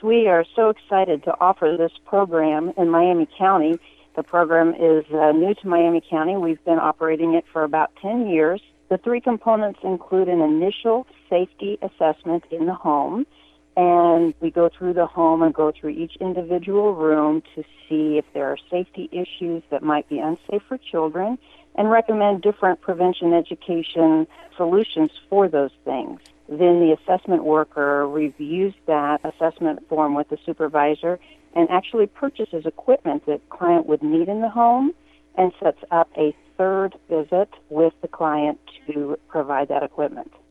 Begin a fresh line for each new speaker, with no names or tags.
We are so excited to offer this program in Miami County. The program is new to Miami County. We've been operating it for about 10 years. The three components include an initial safety assessment in the home, and we go through the home and go through each individual room to see if there are safety issues that might be unsafe for children and recommend different prevention education solutions for those things. Then the assessment worker reviews that assessment form with the supervisor and actually purchases equipment that client would need in the home and sets up a third visit with the client to provide that equipment.